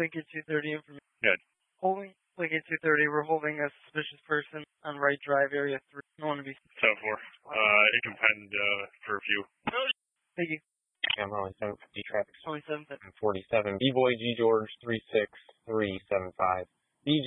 Lincoln 230 information. Good. Holding Lincoln 230, we're holding a suspicious person on Right Drive, Area 3. No one to be... 7-4. You can find for a few. Thank you. I'm only 750 traffic. Only 750. 47. B-Boy G George 36375. BG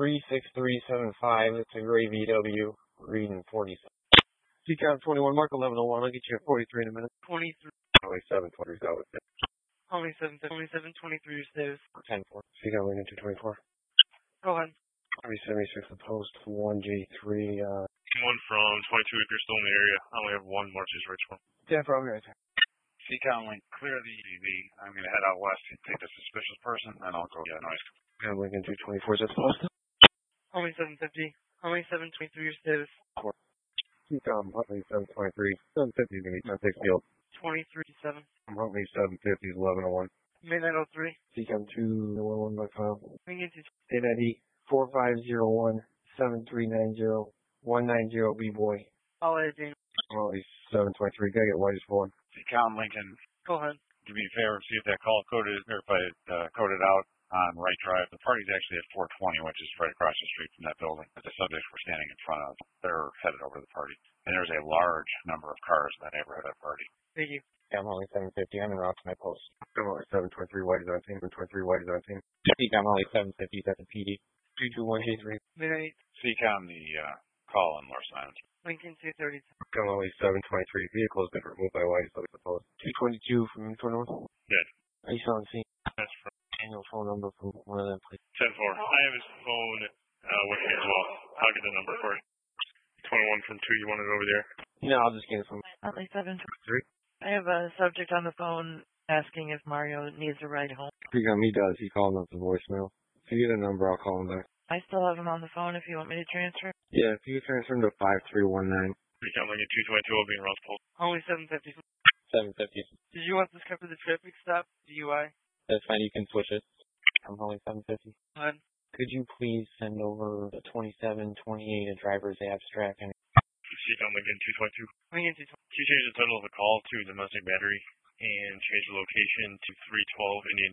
36375. It's a gray VW. Reading 47. CCOM 21, Mark 1101. I'll get you at 43 in a minute. 23. Only 723 out with it. Only 723 your status. 10-4. CCOM Lincoln 224. Go ahead. 376 the post 1G3. One from 22 if you're still in the area. I only have one March's Ridge one. 10-4, I'll be right there. CCOM Link, clear the EV. I'm going to head out west and take the suspicious person, and I'll go get noise. CCOM Lincoln 224, is that the post? Only 750. Only 723 your status. CCOM Huntley 723. 750 is going to be 10-6 field. 23-7. Huntley 750 is 1101. Midnight 03. CCOM 211 by file. Lincoln 2. State ID 4501 7390 190 B-Boy. I'll add Dana. Huntley 723. Gotta get whitest one. CCOM Lincoln, Go ahead. do me a favor, see if that call coded, or if I coded out on Right Drive. The party's actually at 420, which is right across the street from that building that the subjects were standing in front of. They're headed over to the party. And there's a large number of cars in that neighborhood at the party. Thank you. I'm only 750. I'm en route to my post. Huntley 723 white is on team. 723 white is on team. I'm only 750 at the PD. 321G3. Midnight. CCOM, the call on North Island. Lincoln 230. Huntley 723. Vehicles been removed by white, so it's supposed. 222 from 21. Good. Are you still on scene? That's from Annual phone number from one of them, please. 10-4. I have his phone with me as well. I'll get the number for it. 21 from 2. You want it over there? No, I'll just get it from Huntley 723. 3. I have a subject on the phone asking if Mario needs a ride home. CCOM, he does. He called up the voicemail. If you get a number, I'll call him back. I still have him on the phone if you want me to transfer. Yeah, if you could transfer him to 5319. I'm going to get 222. I'll be in Ross Post. Only 750. 750. Did you want this covered the traffic stop? DUI? That's fine. You can switch it. I'm only 750. Go ahead. Could you please send over the 2728 a driver's abstract and CCOM Lincoln 222. Lincoln 220. Can you change the title of the call to domestic battery and change the location to 312 Indian,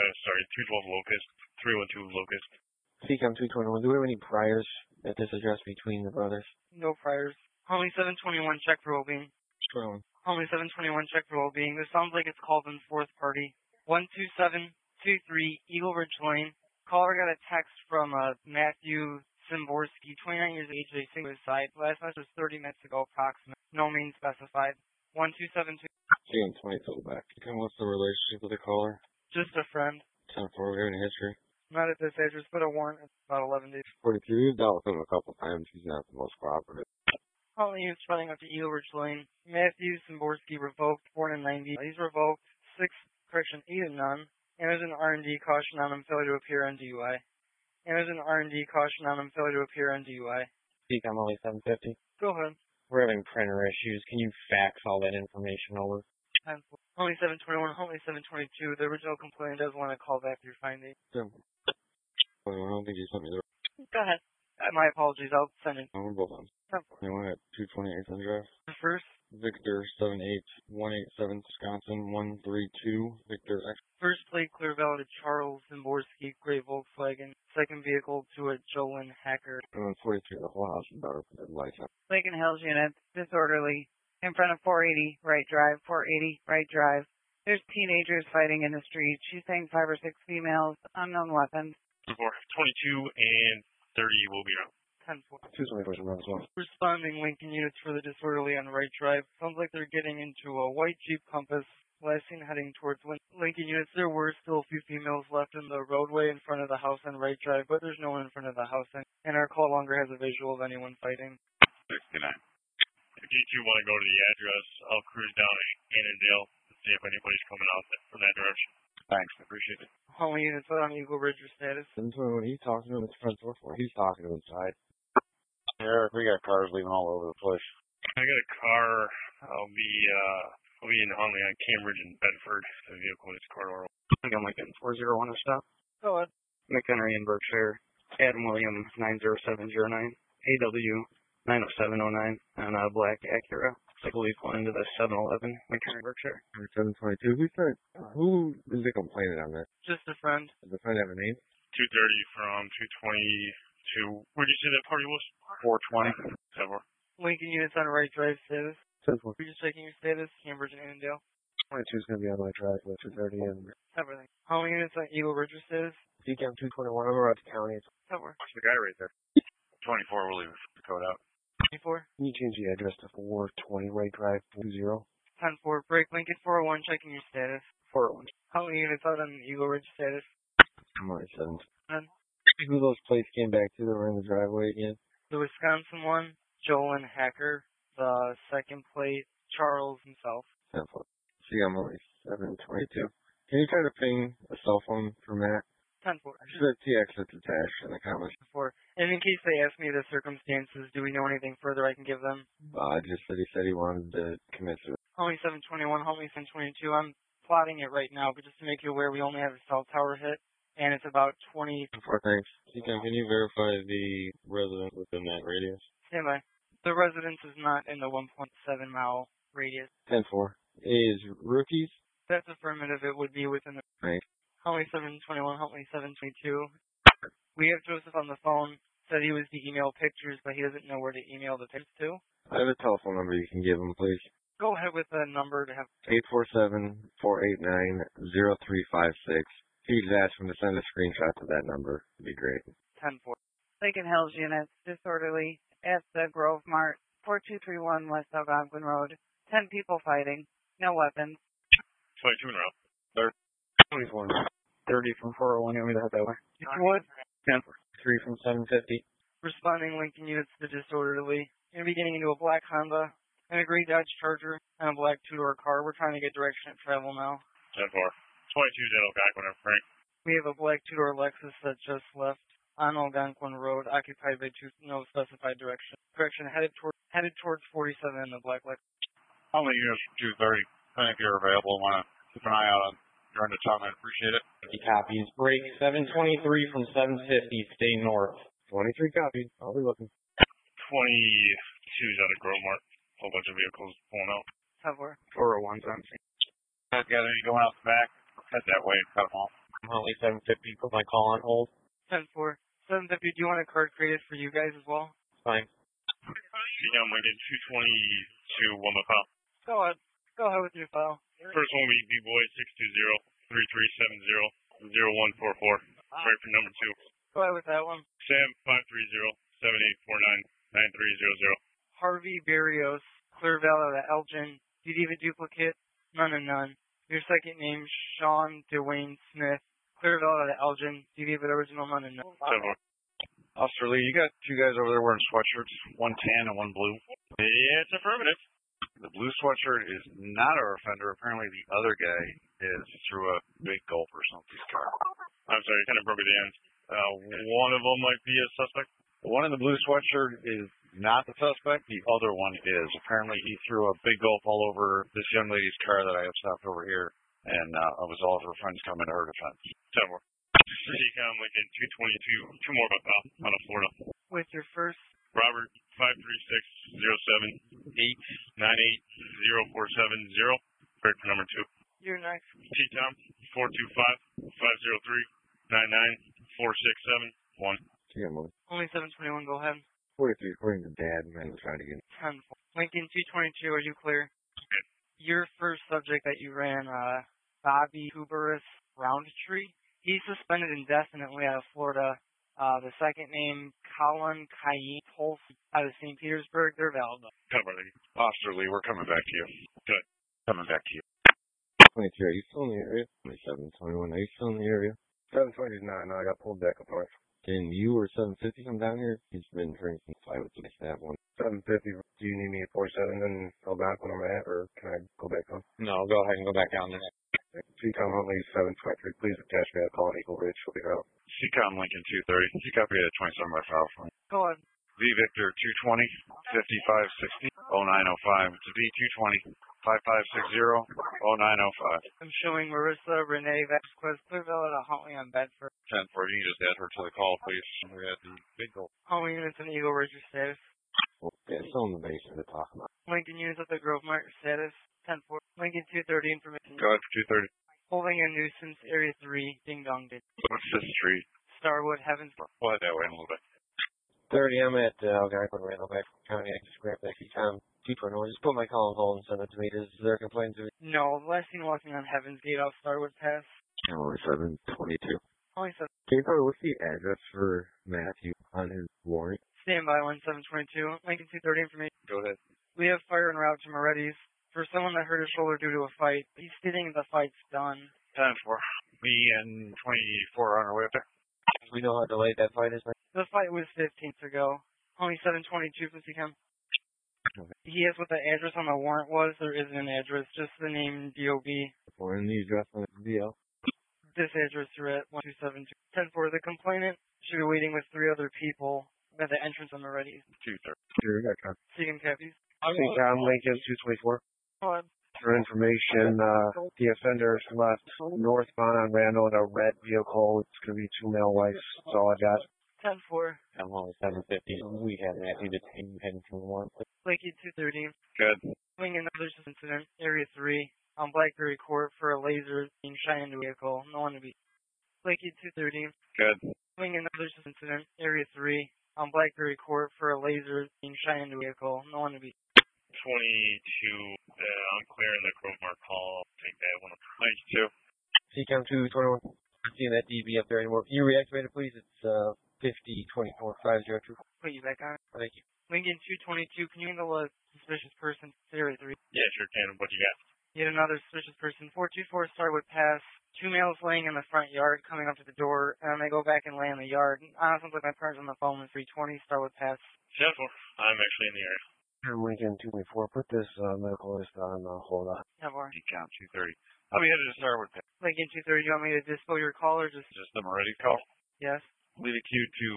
312 Locust, 312 Locust. CCOM 221. Do we have any priors at this address between the brothers? No priors. Only 721. Check for well-being. Scrolling. Only 721. Check for well-being. This sounds like it's called in fourth party. 12723 Eagle Ridge Lane. Caller got a text from Matthew Szymborski, 29 years of age, a suicide. Last message was 30 minutes ago, approximate. No means specified. 1272. CCOM 20 back. CCOM, what's the relationship with the caller? Just a friend. 10-4. We have any history? Not at this address, but a warrant. It's about 11 days. 43. We've dealt with him a couple times. He's not the most cooperative. Calling you, running up to Eagle Ridge Lane. Matthew Szymborski revoked, born in 90. He's revoked 8 and none. And there's an R&D caution on him, failure to appear on DUI. And there's an R&D caution on him, failure to appear on DUI. I'm only 750. Go ahead. We're having printer issues. Can you fax all that information over? Only 721, only 722. The original complainant does want to call back your finding. I don't think he sent me the Go ahead. My apologies. I'll send it. we're both on. Anyone at 228 on drive? First. Victor 78187 Wisconsin 132 Victor X. First plate clear valid to Charles Szymborski, gray Volkswagen. Second vehicle to a Jolyn Hacker. 43 the whole house is better for the lights on. Lincoln Hills unit, disorderly. In front of 480, right drive, 480, right drive. There's teenagers fighting in the street. She's saying 5 or 6 females, unknown weapons. 22 and 30 will be around. 10-4. 224 around as well. Responding Lincoln units for the disorderly on right drive. Sounds like they're getting into a white Jeep Compass. Last seen heading towards Lincoln units. There were still a few females left in the roadway in front of the house on right drive, but there's no one in front of the house. And our call longer has a visual of anyone fighting. 69. If you two want to go to the address, I'll cruise down Annandale and see if anybody's coming out from that direction. Thanks, I appreciate it. Only units on Eagle Ridge your status. And so when he's talking to him, it's front door for. He's talking to him inside. Eric, we got cars leaving all over the place. I got a car. I'll be in Huntley on Cambridge and Bedford. The vehicle is corridor. I think I'm like in 401 to stop. Go ahead. McHenry and Berkshire. Adam William 90709. AW 90709 on a black Acura. It's like a leaf line to the 7-Eleven, Lincoln, Berkshire. 722. Who is the complainant on that? Just a friend. Does the friend have a name? 230 from 222. Where'd you say that party was? 420. 10-4. Lincoln units on right drive status. 10-4. We're just checking your status. Cambridge and Annandale. 22 is going to be on my track with 230 and Everything. How many units on Eagle Ridge status? DCAM 221. I'm around the county. Cover. Watch the guy right there. 24, we'll leave the code out. 24. Can you change the address to 420 Right Drive 20? 10-4. Break Lincoln 401. Checking your status. 401. How many units out on Eagle Ridge status? I'm already 7. None. Who those plates came back to that were in the driveway again? The Wisconsin one, Jolyn Hacker. The second plate, Charles himself. 10-4. See, I'm only 722. Can you try to ping a cell phone for Matt? 10-4. Just that TX that's attached in the comments. 4. And in case they ask me the circumstances, do we know anything further I can give them? Just that he said he wanted to commit to it. Homie 721, Homie 722. I'm plotting it right now, but just to make you aware, we only have a cell tower hit, and it's about 20. 10-4, thanks. Can you verify the resident within that radius? Stand by. The residence is not in the 1.7 mile radius. 10-4. Is rookies? That's affirmative. It would be within the. Thanks. Homie 721, Homie 722. We have Joseph on the phone. Said he was to email pictures, but he doesn't know where to email the pictures to. I have a telephone number you can give him, please. Go ahead with the number to have. 847-489-0356. If you just ask him to send a screenshot to that number, it'd be great. 10-4. Lincoln Hills units, disorderly at the Grove Mart, 4231 West Algonquin Road. 10 people fighting, no weapons. 22 in a row. 24. 30 from 401. You want me to head that way? If you would. 10-4. 3 from 750. Responding Lincoln units to disorderly. Going to be getting into a black Honda, and a gray Dodge Charger, and a black two-door car. We're trying to get direction of travel now. 10-4. 22 in Algonquin, Frank. We have a black two-door Lexus that just left on Algonquin Road, occupied by no specified direction. Direction headed towards 47 in the black Lexus. How many units from 230? If you're available, want to keep an eye out on during the time. I'd appreciate it. He copies. Break 723 from 750. Stay north. 23 copies. I'll be looking. 22's out of Grove Mart. Whole bunch of vehicles pulling out. Cover. 401's on scene. Got any going out the back? Head that way and cut them off. Huntley 750. Put my call on hold. 10-4. 750, do you want a card created for you guys as well? Fine. CCOM Lincoln 222, one more file. Go ahead. Go ahead with your file. First one will be B-Boy 620-3370-0144. Right for number 2. Go ahead with that one. Sam 530-7849-9300. Harvey Barrios, Clear Valley, Elgin. Do you need a duplicate? None and none. Your second name, Sean Dwayne Smith. Clear Valley, Elgin. Do you need an original? None and none. 10-4. Officer Lee, you got two guys over there wearing sweatshirts, one tan and one blue. Yeah, it's affirmative. The blue sweatshirt is not our offender. Apparently the other guy is through a big gulp or something's car. I'm sorry, kind of broke at the end. One of them might be a suspect. The one in the blue sweatshirt is not the suspect. The other one is. Apparently he threw a big gulp all over this young lady's car that I have stopped over here, and it was all of her friends coming to her defense. 10-4. CCOM Lincoln 222, two more about out of Florida. With your first. Robert 536-07-898-0470. Right for number 2. You're next. T-Tom 425-503-99-4671. Yeah, I'm Only 721, go ahead. 43 according to Dad, and then trying to get 10-4. Lincoln 222, are you clear? Okay. Your first subject that you ran, Bobby Huberis Roundtree. He's suspended indefinitely out of Florida. The second name, Colin Cayenne Pulse out of St. Petersburg. They're valid. Cover Lincoln. Officer Lee, we're coming back to you. Good. Coming back to you. 23. Are you still in the area? 721. Are you still in the area? 720 is not. No, I got pulled back up north. Can you or 750 come down here? He's been drinking. I would take that one. 750. Do you need me at 47 and go back when I'm at, or can I go back home? No, go ahead and go back down there. CCOM Huntley 723. Please attach me. I'll call Eagle Ridge. We'll be out. CCOM Lincoln 230. You copy at 27 by file for me. Go ahead. V Victor 220 5560 0905. It's V220 5560 0905. I'm showing Marissa Renee Vasquez Clearville at Huntley on Bedford. 10-4. You can just add her to the call, please. We had the big goal. Huntley units in Eagle Ridge status. Well, yeah, still in the basement to talk about. Lincoln units at the Grove Mart, status 10-4. Lincoln 230 information. Go ahead for 230. Holding a nuisance, area 3, Ding Dong Ditch. What's this street? Starwood, Heavens. We'll head that way in a little bit. 30, I'm at Algonquin, Randallback County. I just grabbed that Tom 220. Just put my call on hold and send it to me. Is there a complaint to me? No, last seen walking on Heavens Gate off Starwood Pass. Only 722. Only said Can you tell me what's the address for Matthew on his warrant? standby 1722. Lincoln 230 information. Go ahead. We have fire en route to Moretti's for someone that hurt his shoulder due to a fight. He's stating the fight's done. 10-4. Me and 24 are on our way up there. We know how delayed that fight is. The fight was 15th ago. Only 722, please come. Okay. He asked what the address on the warrant was. There isn't an address, just the name DOB. Or in the address on the DL? This address you're at 1272. 10-4. The complainant should be waiting with 3 other people at the entrance on Moretti's. 230. Sure, got time. Seeking Cappies. Tom Lincoln 224. Hold on. For information, the offenders left northbound on Randall in a red vehicle. It's going to be 2 male whites. That's all I got. 10-4. I'm only 750. We had Matthew detained heading from the warrant. Lakey 230. Good. Doing another incident, Area 3, on Blackberry Court for a laser being shot into a vehicle. No one to be. Lakey 230. Good. Doing another incident, Area 3, on Blackberry Court for a laser being shot into a vehicle. No one to be. 22, I'm clearing the Grove Mart call. Take that one. 92. CCOM 221. Not seeing that DB up there anymore. Can you reactivate it, please? It's 50-24-502. Put you back on. Thank you. Lincoln 222, can you handle a suspicious person? Area 3. Yeah, sure can. What you got? Yet another suspicious person. 424 Starwood Pass. 2 males laying in the front yard, coming up to the door, and they go back and lay in the yard. Sounds like my partner's on the phone with 320 Starwood Pass. 10-4. I'm actually in the area. I'm Lincoln 224. Put this medical list on hold on. Have more. Decount 230. I'll be headed to Starwood. Lincoln 230, you want me to dispo your call or just? Just the Moretti call. Yes. Leave a queue to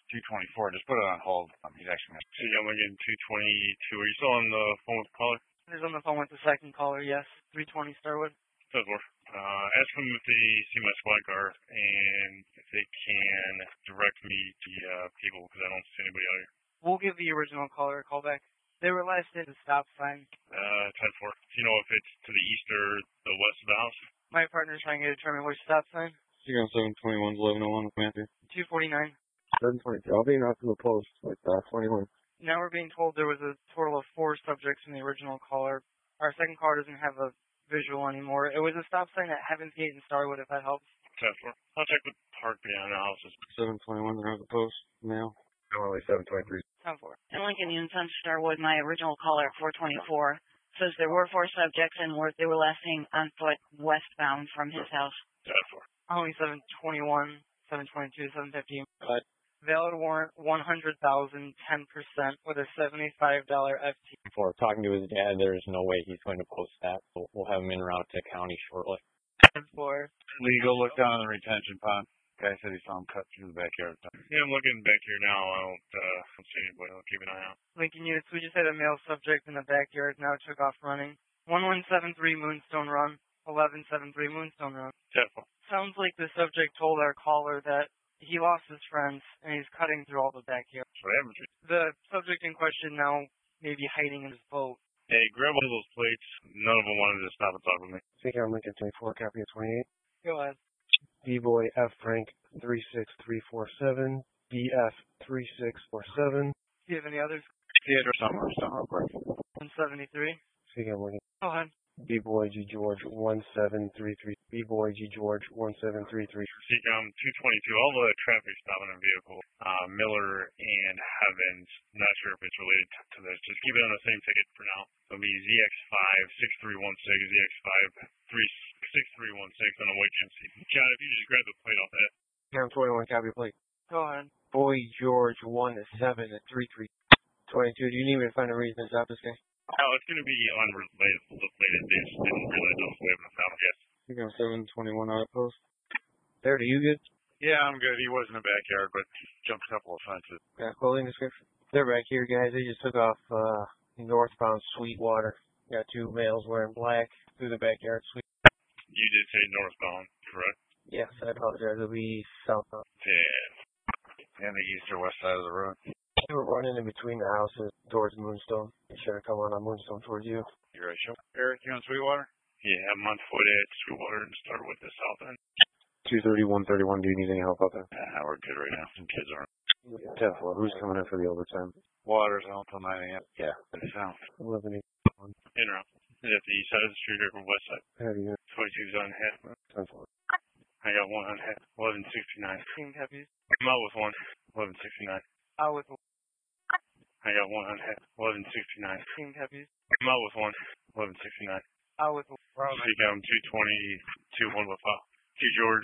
224. Just put it on hold. He's actually going to. So I'm Lincoln 222. Are you still on the phone with the caller? He's on the phone with the second caller, yes. 320 Starwood. 10-4. Ask them if they see my squad car and if they can direct me to people because I don't see anybody out here. We'll give the original caller a call back. They were last at the stop sign. 10-4. Do you know if it's to the east or the west of the house? My partner's trying to determine which stop sign. CCOM 721 1101 with Matthew. 249. 722. I'll be out to the post with 21. Now we're being told there was a total of 4 subjects in the original caller. Our second caller doesn't have a visual anymore. It was a stop sign at Heaven's Gate in Starwood, if that helps. 10-4. I'll check the park behind the houses. 721, they're at the post. Mail. Only 723. 10-4. And Lincoln Units on Starwood, my original caller at 424, says there were 4 subjects and they were last seen on foot westbound from his house. 10-4. Only 721, 722, 750. What? Valid warrant, 100,000, 10% with a $75 FT. For talking to his dad, there's no way he's going to post that. We'll have him en route to county shortly. 10-4. Legal, look down on the retention pond. Guy said he saw him cut through the backyard. Yeah, I'm looking back here now. I don't see anybody. I'll keep an eye out. Lincoln Units, we just had a male subject in the backyard, now took off running. 1173 Moonstone Run, 1173 Moonstone Run. 10-4. Sounds like the subject told our caller that he lost his friends and he's cutting through all the backyard. That's what happens. The subject in question now may be hiding in his boat. Hey, grab one of those plates. None of them wanted to stop and talk with me. CCOM Lincoln 24, copy of 28. Go ahead. B-Boy F. Frank 36347. BF 3647. Do you have any others? The address on Moonstone real quick. 173. CCOM Lincoln. Go ahead. B-Boy G. George 1733. B-Boy G. George 1733. CCOM 222. All the traffic stopping in vehicle. Miller and Heavens. Not sure if it's related to this. Just keep it on the same ticket for now. It'll be ZX5 6316, ZX5 6316 on a white GMC. John, if you just grab the plate off that. CCOM 21, copy plate. Go ahead. Boy George 1733. 22. Do you need me to find a reason to stop this guy? Oh, it's going to be unrelated. They just didn't realize I was waving them down, I guess. CCOM 721 out at post. 30, you good? Yeah, I'm good. He was in the backyard, but jumped a couple of fences. Got clothing description? They're back here, guys. They just took off northbound Sweetwater. Got 2 males wearing black through the backyard. You did say northbound, correct? Yes, I apologize. It'll be southbound. Yeah. And the east or west side of the road. They were running in between the houses towards Moonstone. They should have come on Moonstone towards you. You ready, show? Eric, you on Sweetwater? Yeah, I'm on foot at Sweetwater and start with the south end. 231-31, do you need any help out there? We're good right now. Some kids aren't. 10-4, who's coming in for the overtime? Water's out till 9 a.m. Yeah. South. 11-8. In route. Is that the east side of the street or west side? How do you 22's on head. 10-4. I got one on head. 1169. Team copies. I'm out with one. 1169. Out with I got one on head. 1169. team copies. I'm out with one. 1169. Out with CCOM 222 1 with file. Q George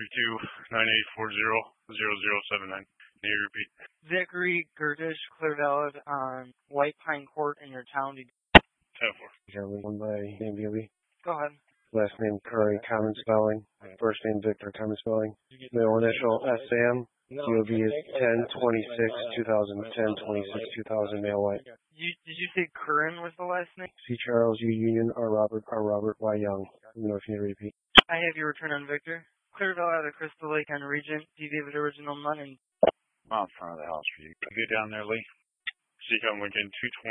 632-9840-0079. May you repeat? Zachary Gerdish, Clear Valid on White Pine Court in your town. 10-4. Generally one by name Billy. Go ahead. Last name Curry, common spelling. First name Victor, common spelling. Middle initial Sam. DOB is 10-26-2010, 26-2000, male white. Did you say Curran was the last name? C. Charles, U. Union, R. Robert, Y. Young. Let me know if you need to repeat. I have your return on Victor. Clear Valid out of Crystal Lake on Regent. D. David Original None and I'm out in front of the house for you. You down there, Lee? CCOM Lincoln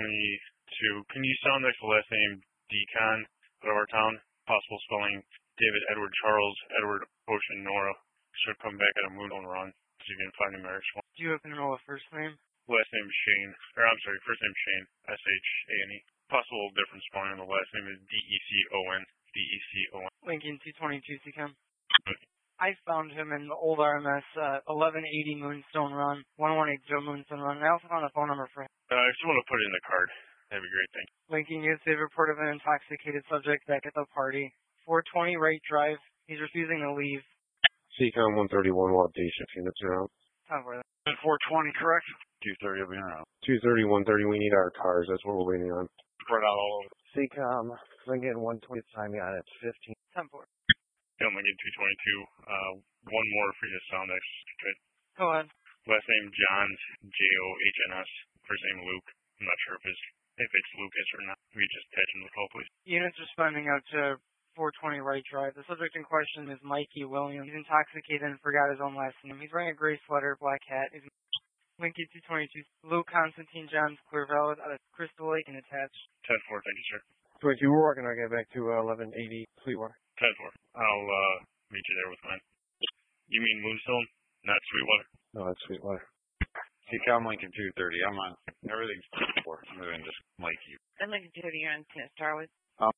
222. Can you sound like the last name Decon of our town? Possible spelling David Edward Charles Edward Ocean Nora. Should come back at a Moonstone run. So you can find him Eric. do you happen to know a first name? Last name Shane. Or I'm sorry, first name Shane. S-H-A-N-E. Possible different spelling. The last name is D-E-C-O-N. D-E-C-O-N. Lincoln 222 CCOM. I found him in the old RMS 1180 Moonstone Run, 1180 Moonstone Run. And I also found a phone number for him. If you want to put it in the card, that'd be great. Thank you. Lincoln, you have a report of an intoxicated subject back at the party. 420 right drive. He's refusing to leave. CCOM 131, we'll have day shift units around. Time for that. 420, correct? 230 will be around. 230, 130, we need our cars. That's what we're waiting on. Spread out all over. CCOM, Lincoln 120, time you on it. 15. Time for it. Lincoln 222. One more for you to sound extra. Go ahead. Last name Johns, Johns. First name Luke. I'm not sure if it's Lucas or not. We just attach him to the call, please. Units responding out to 420 right drive. The subject in question is Mikey Williams. He's intoxicated and forgot his own last name. He's wearing a gray sweater, black hat. He's Lincoln 222. Luke Constantine Johns, Clear Valid out of Crystal Lake and attached. 10-4, thank you, sir. 22, we're working our way back to 1180 Sweetwater. 10-4. I'll meet you there with mine. You mean Moonstone, not Sweetwater? No, that's Sweetwater. CCOM Lincoln 230. I'm on. Everything's 4. I'm going to just Mikey. And Lincoln 230, you're on Starwood.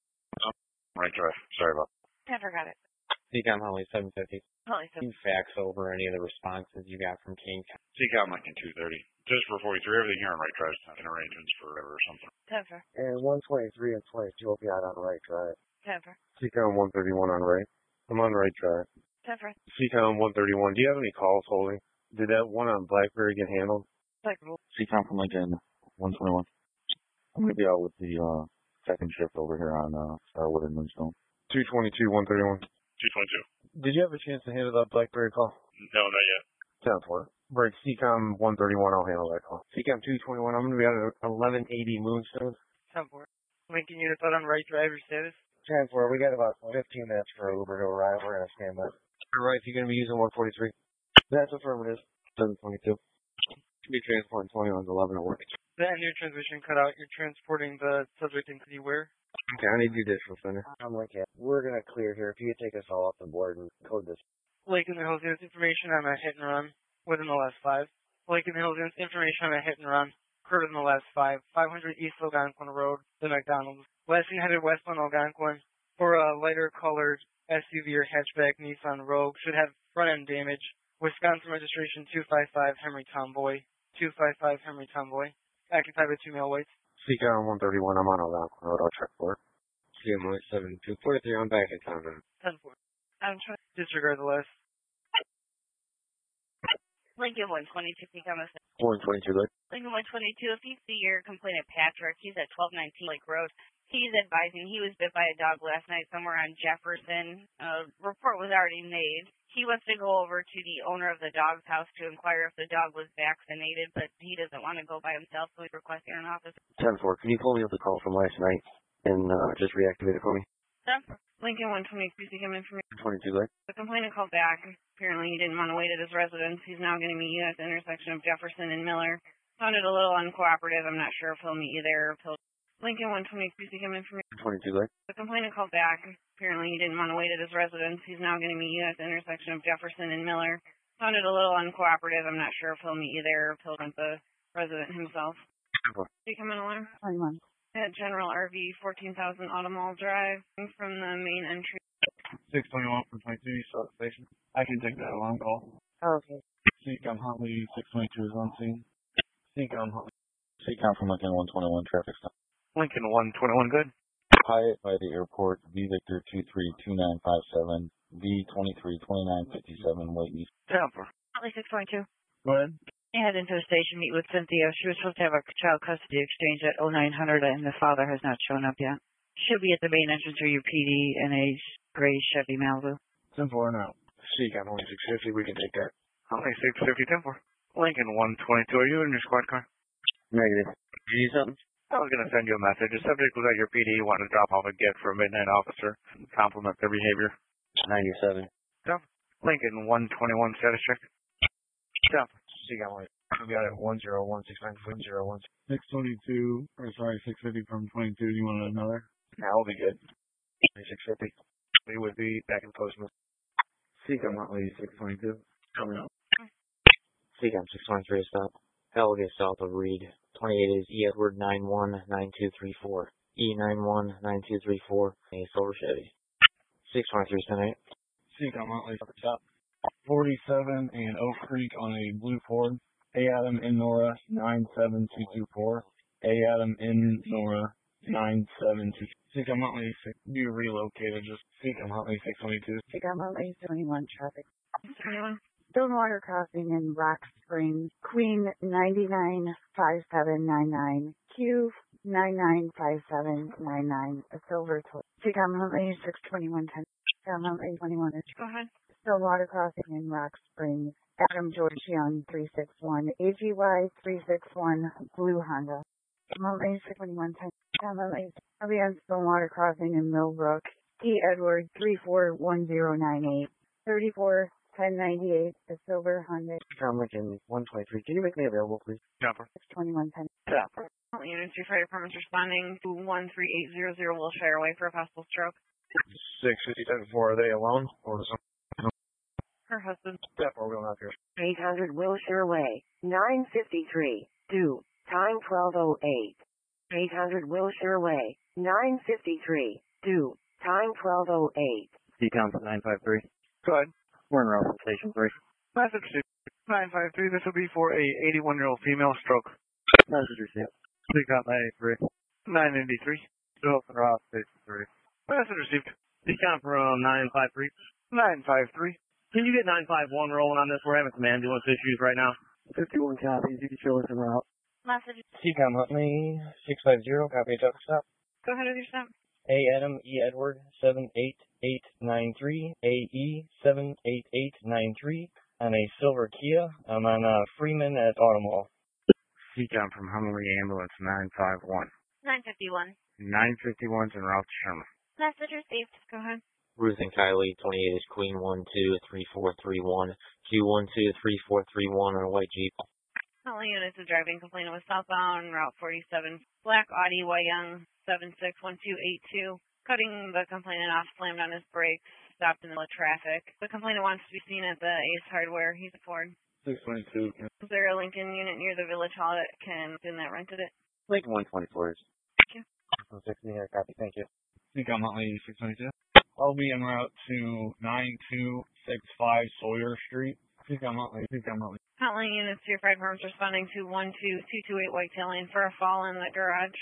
Right drive. Sorry about I forgot it. CCOM Holly 750. Holy so. Can you fax over any of the responses you got from King County? CCOM Lincoln 230. Just for 43, everything here on right drive is in arrangements for whatever or something. Temper. And 123 and 22 will be out on right drive. Temper. CCOM 131 on right. I'm on right drive. Temper. CCOM 131, do you have any calls holding? Did that one on Blackberry get handled? CCOM from Lincoln 121. I'm going to be out with the second shift over here on Starwood and Moonstone. 222, 131. 222. Did you have a chance to handle that Blackberry call? No, not yet. Sounds for it. Break CCOM 131, I'll handle that call. CCOM 221, I'm going to be out at 1180 Moonstone. Time for it. Lincoln units out on right drive. Your status? Time for it. We got about 15 minutes for Uber to arrive. We're going to stand by. All right, you're going to be using 143. That's affirmative. 722. Be transporting 21 11 at work. Then your transmission cut out. You're transporting the subject into the where? Okay, I need your digital center. I'm like, yeah. We're going to clear here. If you could take us all off the board and code this. Lake in the Hills units information on a hit and run within the last 5. Lake in the Hills units information on a hit and run occurred in the last 5. 500 East Algonquin Road, the McDonald's. Last seen headed westbound Algonquin for a lighter colored SUV or hatchback Nissan Rogue. Should have front end damage. Wisconsin registration 255 Henry Tomboy. 255 Henry Tomboy. Occupied by 2 male whites. CCOM 131, I'm on Algonquin Road. I'll check for it. CM 7243, I'm back in town now. 10-4. I'm trying to disregard the list. Lincoln 122, become a 122, good. Lincoln 122, if you see your complainant Patrick, he's at 1219 Lake Road. He's advising he was bit by a dog last night somewhere on Jefferson. A report was already made. He wants to go over to the owner of the dog's house to inquire if the dog was vaccinated, but he doesn't want to go by himself, so he's requesting an officer. 10-4, can you pull me up the call from last night and just reactivate it for me? Lincoln 123, come in for me. 22, good. The complainant called back. Apparently he didn't want to wait at his residence. He's now going to meet you at the intersection of Jefferson and Miller. Sounded a little uncooperative. I'm not sure if he'll meet you there or if he'll... Lincoln 123, see coming from 22, right? The complainant called back. Apparently he didn't want to wait at his residence. He's now going to meet you at the intersection of Jefferson and Miller. Sounded a little uncooperative. I'm not sure if he'll meet you there or if he'll rent the resident himself. See coming alarm? 21. At General RV, 14,000 Automall Drive, from the main entry. 621 from 22, you saw the station. I can take that alarm call. Oh, okay. CCOM Huntley, 622 is on scene. CCOM Huntley. CCOM from Lincoln 121, traffic stop. Lincoln 121, good. Hyatt by the airport, V Victor 232957, V232957, wait east. Tampa. Huntley 622. Go ahead. I head into the station, meet with Cynthia. She was supposed to have a child custody exchange at 0900, and the father has not shown up yet. She'll be at the main entrance of your PD in a gray Chevy Malibu. 10-4 now. CCOM only 650, we can take that. Huntley 650, 10-4. Lincoln 122, are you in your squad car? Negative. You need something? I was going to send you a message. The subject was at your PD, wanted to drop off a gift for a midnight officer, compliment their behavior. 97. Lincoln 121, status check. CCOM only. We got it 10169 622, or sorry, 650 from 22. Do you want another? That'll be good. 650. We would be back in Postman. CCOM Huntley 622. Coming up. CCOM 623 stop. Helga south of Reed. 28 is E Edward 919234. E919234. A silver Chevy. 623 10-8. CCOM Huntley stop. 47 and Oak Creek on a blue Ford. A Adam in Nora 97224. A Adam in Nora 972. CCOM Huntley, you relocated. Just CCOM Huntley 622. CCOM Huntley 21 traffic. 21. Stonewater Crossing in Rock Springs, Queen 995799, Q 995799, a silver toy. CCOM Huntley 62110. CCOM Huntley 21. Go ahead. Stonewater Crossing in Rock Springs, Adam George Young 361, AGY 361, Blue Honda. CCOM Huntley 62110. CCOM Huntley. I'll be on Stonewater Crossing in Millbrook, E Edward 341098, 341098, a silver Honda. CCOM Lincoln 123. Can you make me available, please? Jumper. 62110. Jumper. Units, your fire department's responding to 13800 Wilshire Way for a possible stroke. 650 10-4. Are they alone? Or some? Her husband. Step, or we'll not here. 800 Wilshire Way, 953, due, time 12:08. 800 Wilshire Way, 953, due, time 12:08. CCOM 953. Go ahead. We're in route from Station 3. Message received. 953. This will be for a 81-year-old female stroke. Message received. CCOM 983. 983. Still in route Station 3. Message received. CCOM from 953. 953. Can you get 951 rolling on this? We're having some ambulance issues right now. 51 copies. You can show us en route. Message. CCOM Huntley 650. Copy. Traffic stop. Go ahead with your stop. A Adam E Edward 78893. AE 78893. On a silver Kia. I'm on Freeman at Automall. CCOM from Huntley Ambulance 951. 951. 951's en route to Sherman. Message received. Go ahead. Ruth and Kylie, 28 is Queen 123431, Q123431 on a white Jeep. Huntley units of driving complainant was southbound, Route 47, black Audi Y Young 761282. Cutting the complainant off, slammed on his brakes, stopped in the middle of traffic. The complainant wants to be seen at the Ace Hardware. He's a Ford. 622. Is there a Lincoln unit near the Village Hall that can in that rented it? Lincoln 124 is. Thank you. 60 here, copy, thank you. CCOM Huntley 622. I'll be en route to 9265 Sawyer Street. CCOM Huntley. CCOM Huntley. Huntley units to your fire department's responding to 12228 Whitetail Lane for a fall in the garage.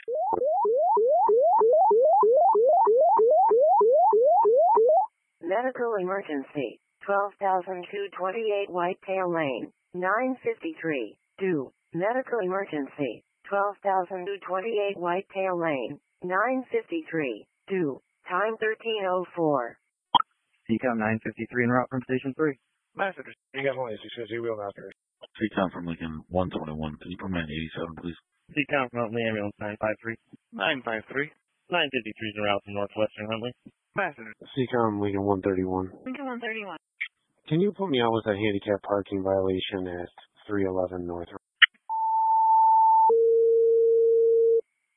Medical emergency, 12,228 Whitetail Lane, 953, due, medical emergency, 12,228 Whitetail Lane, 953, due, time 13:04. CCOM 953 en route from Station 3. Message. You got only 650, wheel out there. CCOM from Lincoln 121, can you put me on 87, please? CCOM from Huntley Ambulance 953. 953. 953 is en route from Northwestern Huntley. Message. CCOM Lincoln 131. Lincoln 131. Can you put me out with a handicap parking violation at 311 North?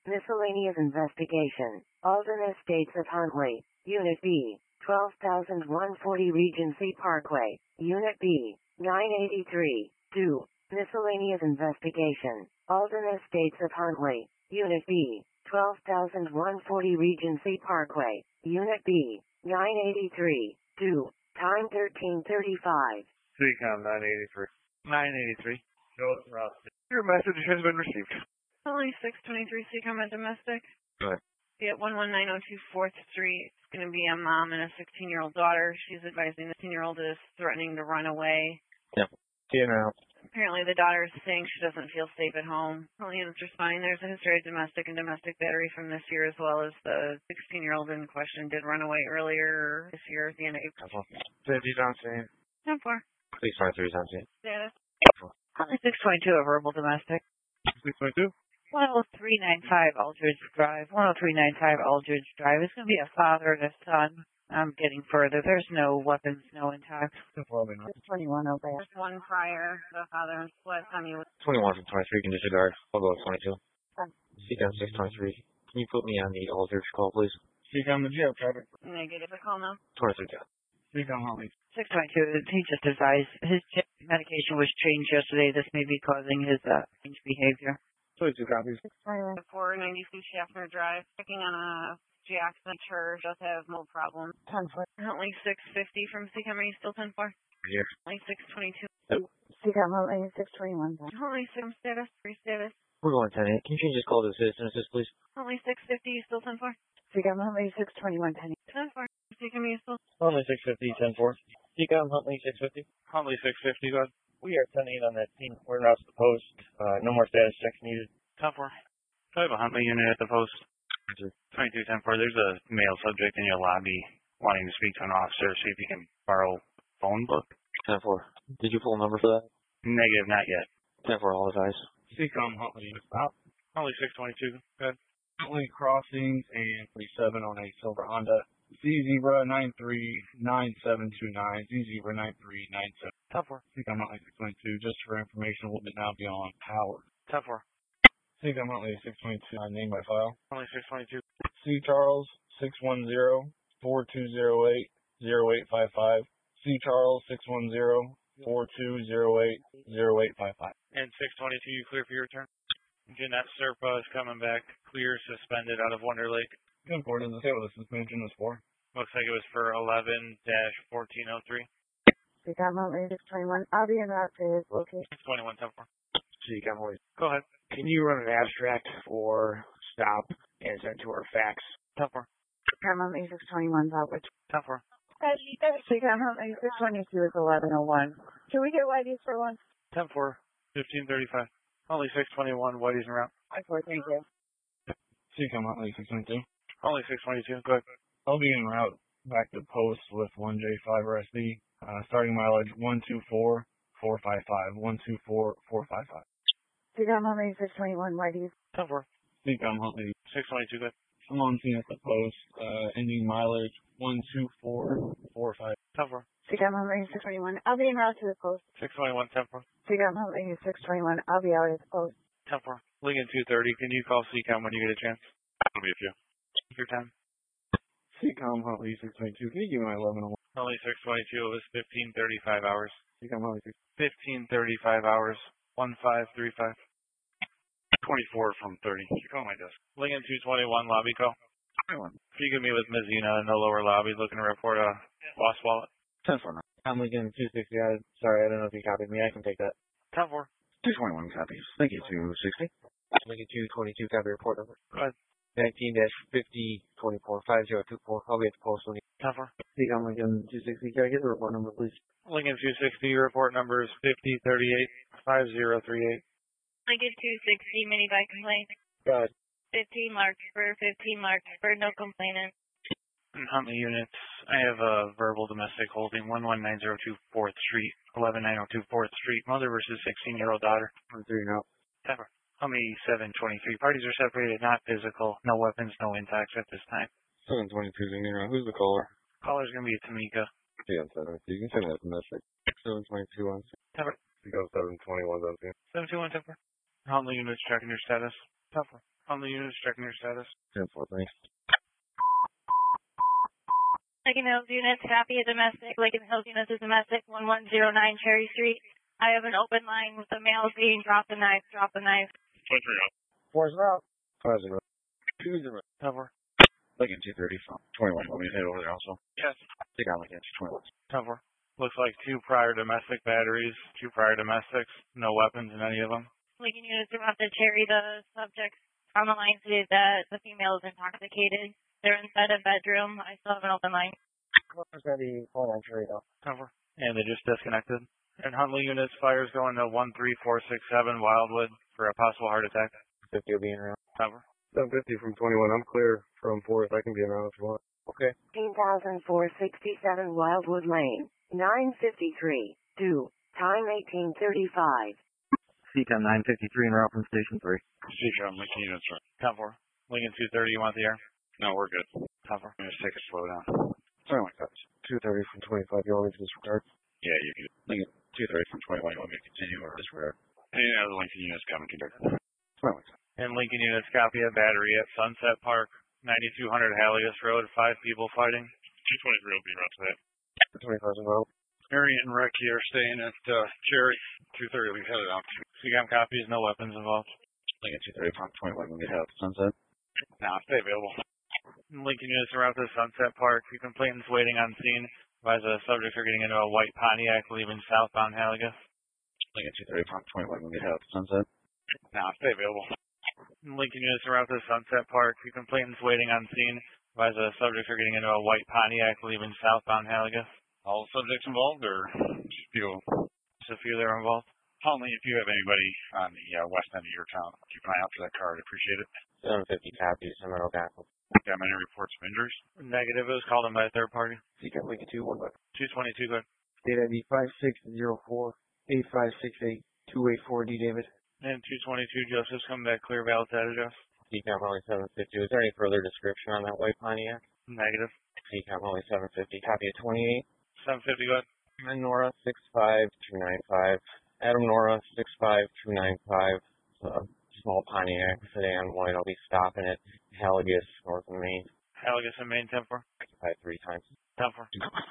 Miscellaneous investigation. Alternate States of Huntley. Unit B. 12,140 Regency Parkway. Unit B. 983. 2. Miscellaneous investigation. Alternate States of Huntley. Unit B. 12,140 Regency Parkway. Unit B. 983. 2. Time 13:35. CCOM 983. 983. Joe Ross. Your message has been received. Only 623 Seacom at domestic. Go ahead. Be at 11902 4th Street. It's going to be a mom and a 16-year-old daughter. She's advising the 16-year-old is threatening to run away. Yep. In or out. Apparently the daughter is saying she doesn't feel safe at home. Only is responding. There's a history of domestic and domestic battery from this year, as well as the 16-year-old in question did run away earlier this year at the end of April. Safety's on scene. 10-4. Please 23 is on scene. Status. Only 622 a verbal domestic. 622. 10395 Aldridge Drive. 10395 Aldridge Drive. It's going to be a father and a son. I'm getting further. There's no weapons, no intact. 21 over. There's one prior. The father and split. 21 from 23 can disregard. I'll go with 22. CCOM 623. Can you put me on the Aldridge call, please? CCOM the jail traffic. Negative. A call now. 23 got. CCOM Huntley. 622. He just advised his medication was changed yesterday. This may be causing his change behavior. 22 copies. 492 Schaffner Drive. Checking on a Jackson Church. Does have no problem. 10-4. Huntley 650 from Seacom. Are you still 10-4? Here. Huntley 622. Seacom Huntley 621. Huntley 6 status. 3 status. We're going 10-8. Can you change this call to citizen assist, please? Huntley 650. You still 10-4? Seacom Huntley 621. 10-4. Seacom, you still? Huntley 650, 10-4. Seacom Huntley 650. Huntley 650, go ahead. We are 10-8 on that team. We're not at the post. No more status checks needed. 10-4. I have a Huntley unit at the post. 22-10-4. There's a male subject in your lobby wanting to speak to an officer. See if you can borrow phone book. 10-4. Did you pull a number for that? Negative, not yet. 10-4, all advice. CCOM Huntley. Stop. Huntley 622, go ahead. Huntley crossings and 47 on a silver Honda. Z-Zebra 939729. Z-Zebra 9397. 10-4. CCOM Huntley 622. Just for information, will now be on power. 10-4. CCOM Huntley 622. Name by file. Huntley 622. C. Charles 610-4208-0855. C. Charles 610-4208-0855. And 622, you clear for your turn? Jeanette Serpa is coming back. Clear, suspended out of Wonder Lake. Good for it. Does it say what the suspension was for? Looks like it was for 11-1403. Seacom Huntley 621. I'll be in route to his location. 21 10-4. CCOM, please. Go ahead. Can you run an abstract for stop and send to our fax? 10-4. Seacom Huntley 621 Outward. 10-4. Seacom Huntley 622 is 1101. Can we get Whitey's for once? 10-4. 1535. Only 621. Whitey's en route. 5-4, thank you. CCOM Huntley 622. Only 622. Go ahead. I'll be en route back to post with 1J5RSD. Starting mileage 124455. 124455. Seacom Huntley 621 Whitey's. 10-4. CCOM Huntley 622. Go ahead. I'm on scene at the post. Ending mileage 12445. 10-4. Seacom Huntley 621. I'll be en route to the post. 621. 10-4. Seacom Huntley 621. I'll be out at the post. 10-4. Lincoln 230. Can you call CCOM when you get a chance? It'll be a few. Take your time. CCOM Huntley 622. Can you give me my 1101? Only 622. It was 1535 hours. CCOM Huntley 1535 hours. 1535. 24 from 30. You call my desk. Lincoln 221. Lobby call. 21. If you give me with Ms. Zena in the lower lobby looking to report a lost wallet. 10-4. I'm Lincoln 260. Sorry, I don't know if you copied me. I can take that. 10-4. 221 copies. Thank you, 260. Lincoln 222, copy report number. Go ahead. 19-5024-5024. I'll be at the post when you. 10-4. CCOM Lincoln 260. Can I get the report number, please? Lincoln 260. Report number is 5038-5038. Lincoln 260 mini-buy complaint. Go ahead. 15 marked for no complainant. Huntley units. I have a verbal domestic holding 11902 4th Street, 11902 4th Street. Mother versus 16-year-old daughter. 3 now. 10-4. Huntley 723. Parties are separated, not physical. No weapons, no intacts at this time. 722 in here. Who's the caller? Caller's going to be Tamika. Yeah, 722. You can send that domestic. 722 on. 10-4. You go 721 on. 721 10-4. Huntley units checking your status. 10-4. Huntley units checking your status. 10-4, thanks. Lincoln Hills units, copy a domestic. Lincoln Hills units is domestic, 1109 Cherry Street. I have an open line with the males being drop the knife. 23 out. 4-0. 5-0. 2-0. Cover. Lincoln 230 from 21. Want me to head over there also? Yes. Take on Lincoln 21. Cover. Looks like 2 prior domestic batteries, 2 prior domestics, no weapons in any of them. Lincoln units are about to Cherry. The subject on the line stated that the female is intoxicated. They're inside a bedroom. I still have an open line. Close going to be 4-9 Cherry though. Cover. And they just disconnected. And Huntley units, fires going to 13467 Wildwood for a possible heart attack. 50 will be in route. Cover. 750 from 21. I'm clear from 4th. I can be around if you want. Okay. 18,467 Wildwood Lane, 953, due, time 1835. CCOM 953 en route from Station 3. CCOM, Lincoln units, right? Cover. Lincoln 230, you want the air? No, we're good. Cover. I'm going to take a slow down. Something like that. 230 from 25. You want me to disregard? Yeah, you can. Lincoln 230 from 21. You want me to continue or disregard? Any other Lincoln units coming, conduct. Something like that. And Lincoln units, copy a battery at Sunset Park, 9200 Hallius Road, 5 people fighting. 223 will be in route to that. 25 in route. Marion and Rick here staying at Cherry. 230 will be headed out. CCOM copies, no weapons involved. Lincoln 230 from 21 will be headed out to Sunset. Now, stay available. Lincoln units are out to Sunset Park. The complainant's waiting on scene. Advise the subjects are getting into a white Pontiac leaving southbound Halligus. Lincoln 230 from 21 will be headed out to Sunset. Now, stay available. Lincoln units are out to Sunset Park. The complainant's waiting on scene. Advise the subjects are getting into a white Pontiac leaving southbound Halligus. All subjects involved, or just a few? Just a few that are involved. Huntley, if you have anybody on the west end of your town, keep an eye out for that car. I'd appreciate it. 750 copies. I'm at O'Gackle. Got many reports of injuries? Negative. It was called in by a third party. CCOM Lincoln 2-1. 222, good. State ID 5604-8568-284 D. David. And 222, Joseph's coming back clear valid to that address. CCOM only 750. Was there any further description on that white Pontiac? Negative. CCOM only 750. Copy of 28. 750, good. And Nora 65295. Adam Nora 65295. Small Pontiac sedan white. I'll be stopping at Halligus, north of Maine. Halligus and Maine, 10-4. Occupied 3 times. 10-4.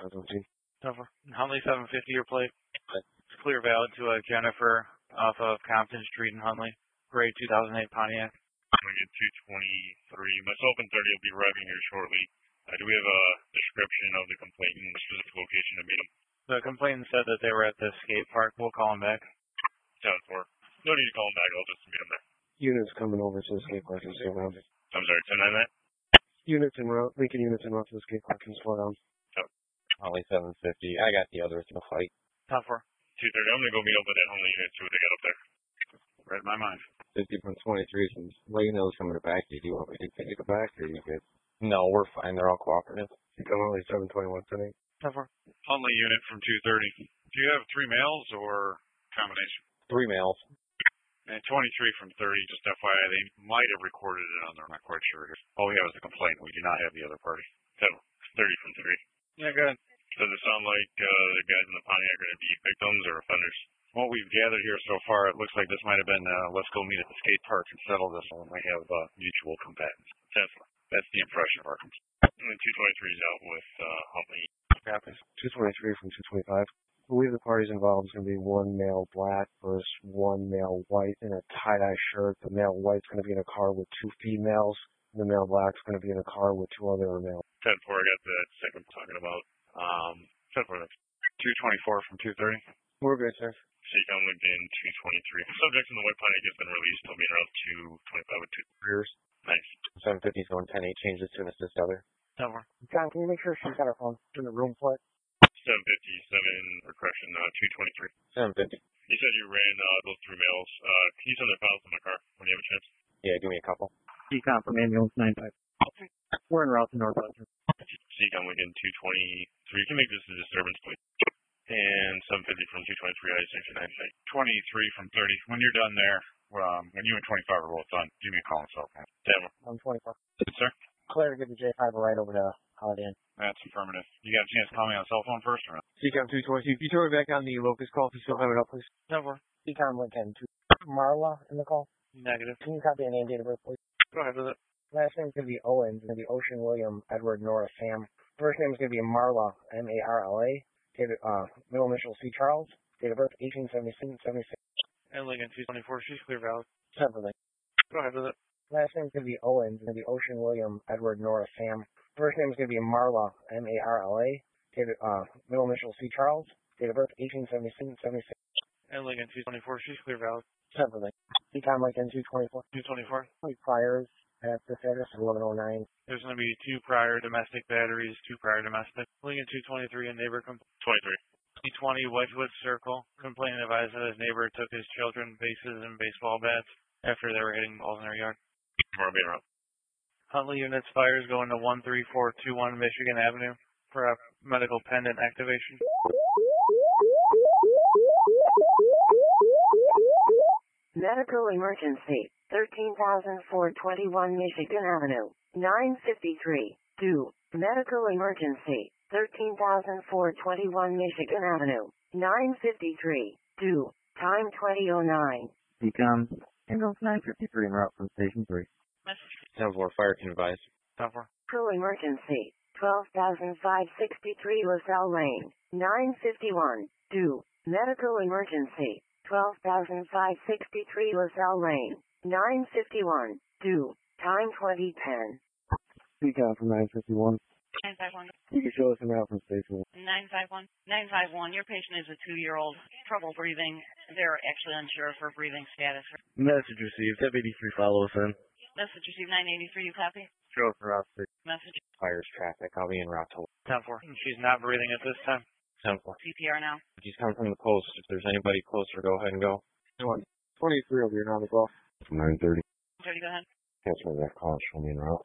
10-4. Huntley 750, your plate. It's clear valid to Jennifer off of Compton Street in Huntley. Gray 2008 Pontiac. I'm going to get 223. Myself and 30 will be arriving here shortly. Do we have a description of the complainant and the specific location to meet him? The complainant said that they were at the skate park. We'll call him back. 10-4. No need to call him back. I'll just meet him there. Units coming over to the skate park and stay around. I'm sorry, 10-9 that? Units en route. Lincoln units en route to the skate park and slow down. Only 750. I got the others in the fight. 10-4. 230. I'm going to go meet up with that Huntley unit, see what they got up there. Read my mind. 50 from 23 from Legnill's coming back. Do you want me to take it back or are you good? No, we're fine. They're all cooperative. CCOM only 721 today. 10-4. Huntley unit from 230. Do you have 3 males or combination? 3 males. And 23 from 30, just FYI, they might have recorded it on there. I'm not quite sure. All we have is the complaint. We do not have the other party. 30 from 3. Yeah, good. Does it sound like the guys in the Pontiac are going to be victims or offenders? What we've gathered here so far, it looks like this might have been, let's go meet at the skate park and settle this, and we might have mutual combatants. That's the impression of our complaint. And then 223 is out with Huntley. Copies. 223 from 225. I believe the parties involved is going to be 1 male black versus 1 male white in a tie-dye shirt. The male white's going to be in a car with 2 females. And the male black's going to be in a car with 2 other males. 10-4, I got that second I'm talking about. 10-4 next. 224 from 230. We're good, sir. CCOM Lincoln 223. Subjects in the white Pontiac has been released. He'll be in around 225 with 2 rears. Nice. 750 is going 10-8. Changes to an assist other. 10-4. John, can you make sure she's got her phone in the room for it? 757, or correction, 223. 750. You said you ran those 3 males. Can you send their files to my car when you have a chance? Yeah, give me a couple. CCOM from ambulance 95. We're en route to Northwestern. CCOM Lincoln 223. You can make this a disturbance, please. And 750 from 223 I-69. 23 from 30. When you're done there, when you and 25 are both done, give me a call on cell phone. I'm 24. Sir? Clear to get the J5 right over to Holiday Inn. That's affirmative. You got a chance to call me on the cell phone first or not? CCOM 222. If you turn it back on the locust call, if you still have it up, please. 10-4. CCOM Lincoln 2. Marla in the call. Negative. Can you copy a name, date of birth, please? Go ahead with it. Last name's going to be Owens. It's going to be Ocean William Edward Nora Sam. First name's going to be Marla, M-A-R-L-A. Middle initial C. Charles. Date of birth 1876. And Lincoln 224, she's clear valid. Separately. Go ahead with it. Last name's going to be Owens. It's going to be Ocean William Edward Nora Sam. First name's going to be Marla, M-A-R-L-A. Middle initial C. Charles. Date of birth 1876. And Lincoln 224, she's clear valid. Separately. Econ Lincoln 224. 224. Priors at this address 1109. There's going to be 2 prior domestic batteries, 2 prior domestic. Lincoln 223 and neighbor 23. 20 Wedgewood Circle. Complainant advised that his neighbor took his children bases and baseball bats after they were hitting balls in their yard. Huntley units fires going to 13421 Michigan Avenue for a medical pendant activation. Medical emergency, 13,421 Michigan Avenue, 953. 2. Medical emergency, 13,421 Michigan Avenue, 953. 2. Time 20:09. Econ. Ambulance 953 en route from Station 3. Message. 10-4, fire can advise. 10-4. Pro emergency, 12,563 LaSalle Lane, 951. 2. Medical emergency, 12,563 LaSalle Lane, 951. 2. Time 20:10. Econ from 951. 951. You can show us en route from Station 1. 951. 951. Your patient is a 2-year-old. Trouble breathing. They're actually unsure of her breathing status. Message received. F83 follow us in. Message received 983. You copy? Show us en route to Message. Fires traffic. I'll be en route to 10-4. She's not breathing at this time. 10-4. CPR now. She's coming from the post. If there's anybody closer, go ahead and go. 23 over here on the clock. From 9:30. 30, go ahead. Answer that call. Show me en route.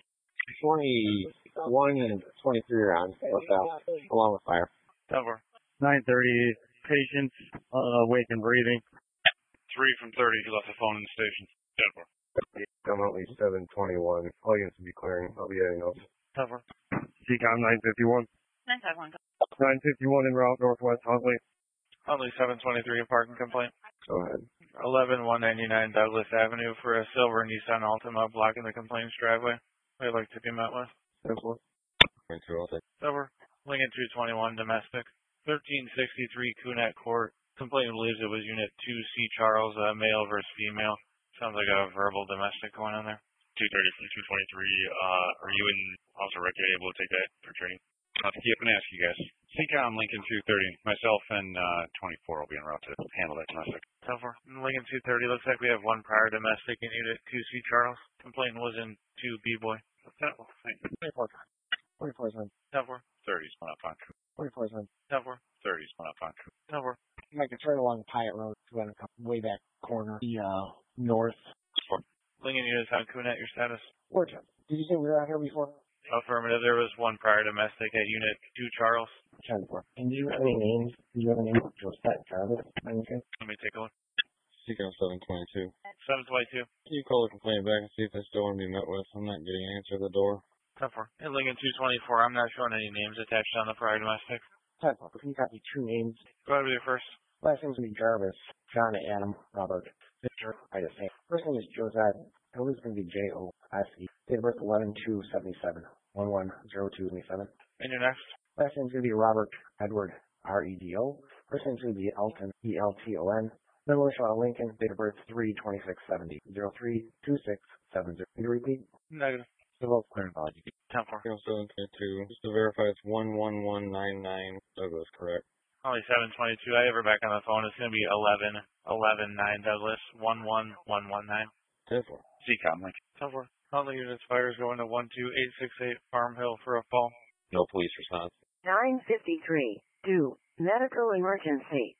21 and 23 are on. South, along with fire. 10-4. 9:30. Patient awake and breathing. 3 from 30, he left the phone in the station. 10-4. I'm at least 721. All units will be clearing. I'll be heading up. 10-4. CCOM 951. 951. 951 en route northwest Huntley. Huntley 723, a parking complaint. Go ahead. 11199 Douglas Avenue for a silver Nissan Altima blocking the complainant's driveway. We'd like to be met with. 10-4. 22, I'll take. Over. Lincoln 221 domestic. 1363 Cunett Court. Complainant believes it was Unit 2C Charles, male versus female. Sounds like a verbal domestic going on there. 230 from 223. Are you and Officer Ricky able to take that for training? I'll keep and ask you guys. CCOM Lincoln 230. Myself and 24 will be en route to handle that domestic. 10-4. Lincoln 230. Looks like we have 1 prior domestic in Unit 2C Charles. Complainant was in 2 B-Boy. 24 cents. 10-4. 30's one up on Coop. 24 cents. 10-4. 30's one up on Coop. 10-4. Make a turn along Pyatt Road to the way back corner. The north. Lincoln units on Cunett, your status? Word. Did you say we were out here before? Affirmative. There was 1 prior domestic at Unit 2 Charles. 10-4. And do you have any names? Do you have any names of Josette Jarvis? Let me take a look. CCOM 722. 722. Can you call the complaint back and see if they still want to be met with? I'm not getting an answer at the door. 10-4. And Lincoln 224. I'm not showing any names attached on the prior domestic. 10-4. Can you copy 2 names? Go ahead with your first. Last name's going to be Jarvis. John, Adam, Robert, Victor, I just say. First name is Josette. I believe it's going to be J-O-S-E. Date of birth 11/2/77. 11/02/77. And your next? Last name's going to be Robert Edward, R-E-D-O. First name's going to be Elton, E-L-T-O-N. Middle initial on Lincoln. Date of birth 3/26/70. 03/26/70. Can you repeat? Negative. Civil clearance. 10-4. 722. Just to verify, it's 11199. Douglas, correct? Only 722. I have her back on the phone. It's going to be 11-11-9 Douglas. 11119. 10-4. CCOM Lincoln. 10-4. Huntley units fires going to 12868 Farm Hill for a fall. No police response. 953. 2. Medical emergency.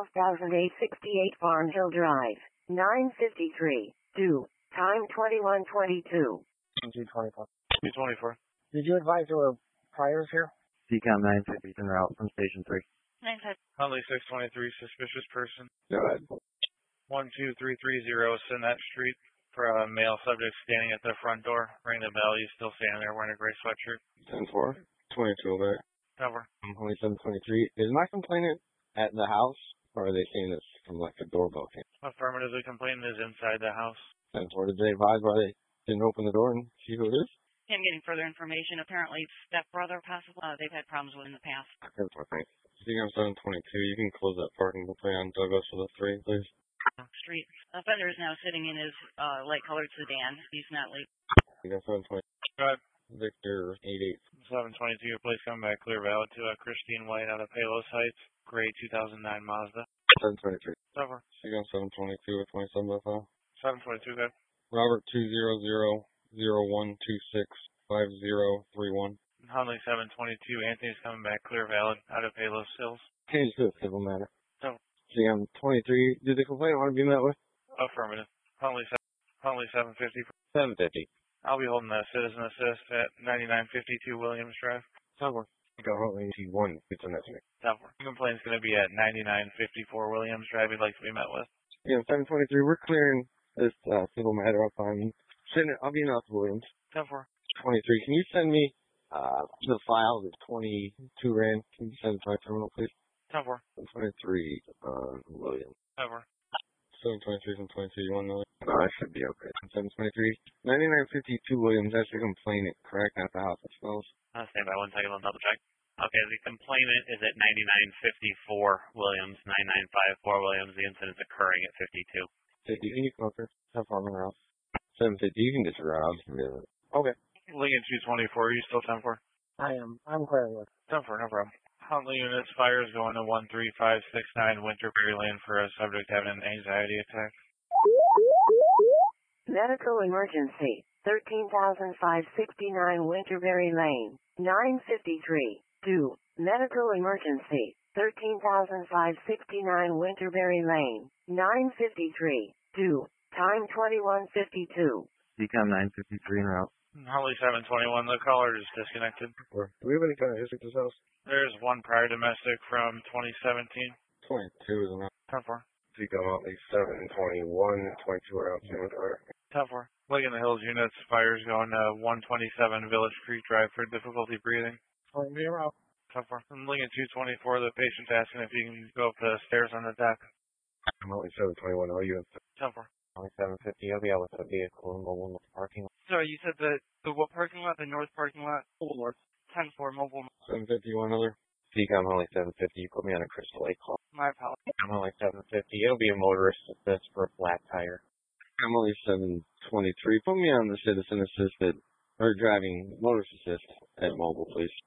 12,868 Farm Hill Drive. 953. 2. Time 21:22. 224. 224. Did you advise there were priors here? CCOM 950 en route from Station 3. 9-5. Huntley 623. Suspicious person. Go ahead. 12330 Sinet Street for a male subject standing at the front door. Ring the bell. He's still standing there wearing a gray sweatshirt. 10-4. 22 back. Over. I'm only 723. Is my complainant at the house, or are they seeing this from like the doorbell cam? Affirmative. The complainant is inside the house. 10-4. Did they advise why they Didn't open the door and see who it is? I'm getting further information. Apparently, it's stepbrother, possibly. They've had problems with in the past. Okay, thanks. CCOM 722, you can close that parking play on Douglas for the 3, please. Street. Offender is now sitting in his light-colored sedan. He's not late. CCOM 722. Drive. Victor 88. 722, your place coming back clear valid to Christine White out of Palos Heights, gray 2009 Mazda. 723. Over. CCOM 722 with 27 by file. 722, good. Robert 200-0126-5031. Hunley 722, Anthony's coming back clear valid out of Palos Hills. Change to a civil matter. No. CCOM 23, did the complainant want to be met with? Affirmative. Hunley 750. 750. I'll be holding that citizen assist at 9952 Williams Drive. Software. Go Huntley T1, it's on that street. Software. The complaint's going to be at 9954 Williams Drive. He'd like to be met with. Yeah, 723, we're clearing this civil matter up on I'll be in off Williams. Software. 23, can you send me the file, the 22 rand? Can you send it to my terminal, please? Software. 23 Williams. Software. 723 and 22, you want to know? No, that should be okay. 723, 9952 Williams, that's your complainant, correct? Not the house, it smells. Stand by 1 second, I'll double check. Okay, the complainant is at 9954 Williams, 9954 Williams. The incident's occurring at 52. 50, can you come up here? How far am I around? 750, you can just route. Okay. Lincoln 224, are you still 10-4? I am. I'm clear with. 10-4, no problem. Huntley units, fires going to 13569 Winterberry Lane for a subject having an anxiety attack. Medical emergency, 13,569 Winterberry Lane, 953. 2. Medical emergency, 13,569 Winterberry Lane, 953. 2. Time 21:52. CCOM 953 en route. Huntley 721, the caller is disconnected. Do we have any kind of history at this house? There's one prior domestic from 2017. 22 is enough. 10-4. CCOM Huntley 721, 22 are out. 10-4. Lincoln Hills units, fires going to 127 Village Creek Drive for difficulty breathing. 10-4. From Lincoln 224, the patient's asking if he can go up the stairs on the deck. I'm Huntley 721, all units. 10-4. Only 750, I'll be out with the vehicle in mobile parking lot. Sorry, you said the what parking lot? The north parking lot? Mobile North. 10-4 mobile. 751 other. CCOM only 750, you put me on a Crystal Lake call. My apologies. I'm only 750, it'll be a motorist assist for a flat tire. I'm only 723, put me on the citizen assisted, or driving motorist assist at mobile, please.